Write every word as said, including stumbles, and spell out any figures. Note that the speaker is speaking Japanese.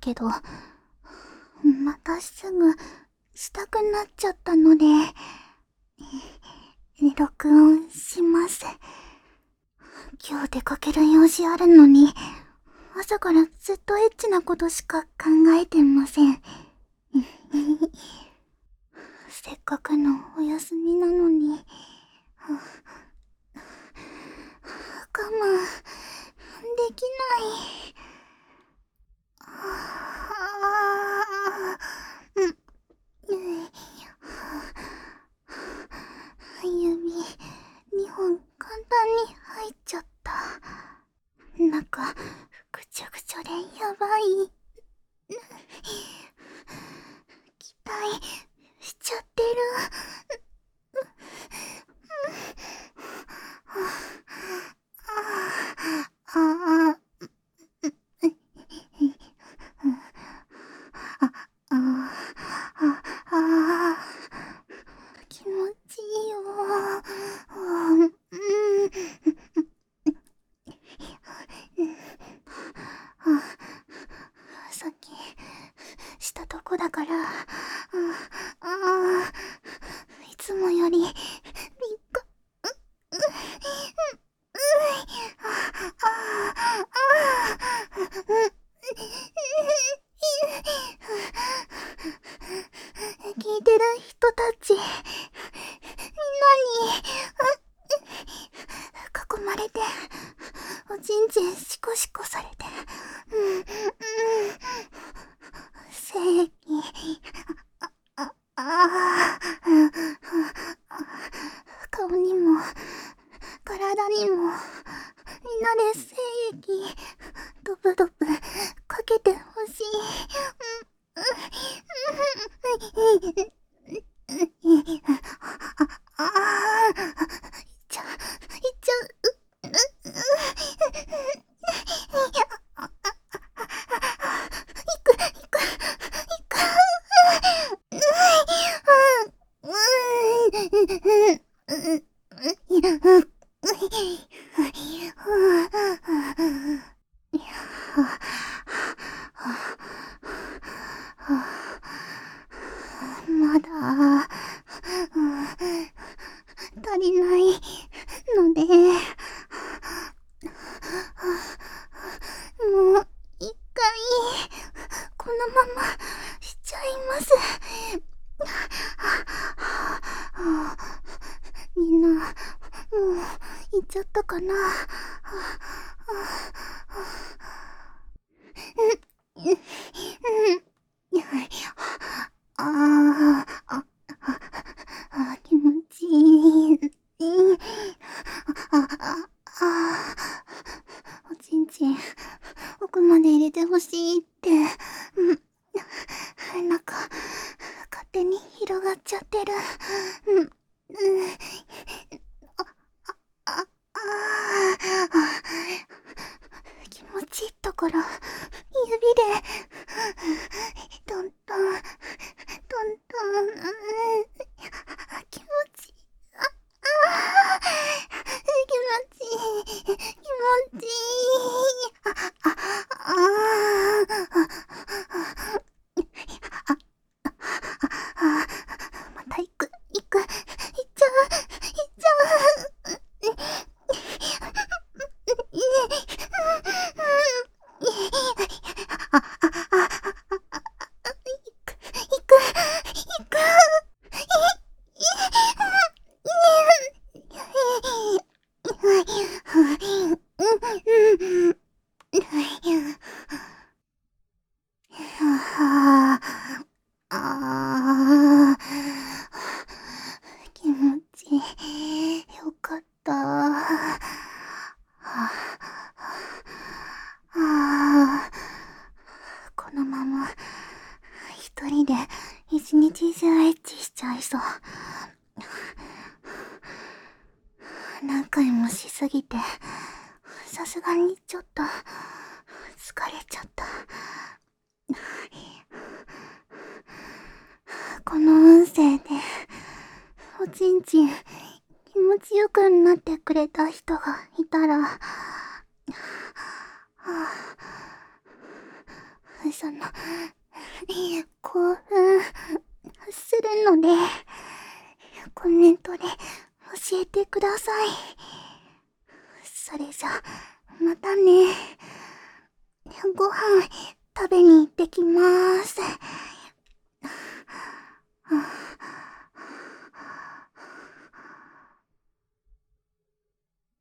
けど、またすぐしたくなっちゃったので、録音します。今日出かける用事あるのに、朝からずっとエッチなことしか考えてません。せっかくのお休みなのに、我慢できない。指にほん簡単に入っちゃった。なんかぐちゃぐちゃでやばい。期待しちゃってる。あああああ気持ちいいよ。さっきしたとこだから、いつもよりびっく聞いてる人たち、みんなに囲まれて、おちんちんシコシコされて、うんうん精液、ああ顔にも体にもみんなで精液ドブドブかけてほしい。ああ、いっちゃう、いっちゃう。いく、いく、いく。まだ足りないので、もう一回このまましちゃいます。みんなもう行っちゃったかな。ああ、あ、気持ちいい。あ、あ、あ、おちんちん奥まで入れてほしいって、うん、なんか勝手に広がっちゃってる。うん、うん、あ、あ、あ、あ、気持ちいいところ指でトントントントン、うん、気持ちいい。あ、あ、気持ちいい、気持ちいい。あ、あ、あ、あ、また行く、行く、行っちゃう、行っちゃう。ああ、気持ちよかった。はあ、あ、このまま一人で一日中エッチしちゃいそう。何回もしすぎてさすがにちょっと疲れちゃった。この音声でおちんちん気持ちよくなってくれた人がいたら、はあ、 その、興奮するので、コメントで教えてください。それじゃ、またね。ご飯食べに行ってきまーす。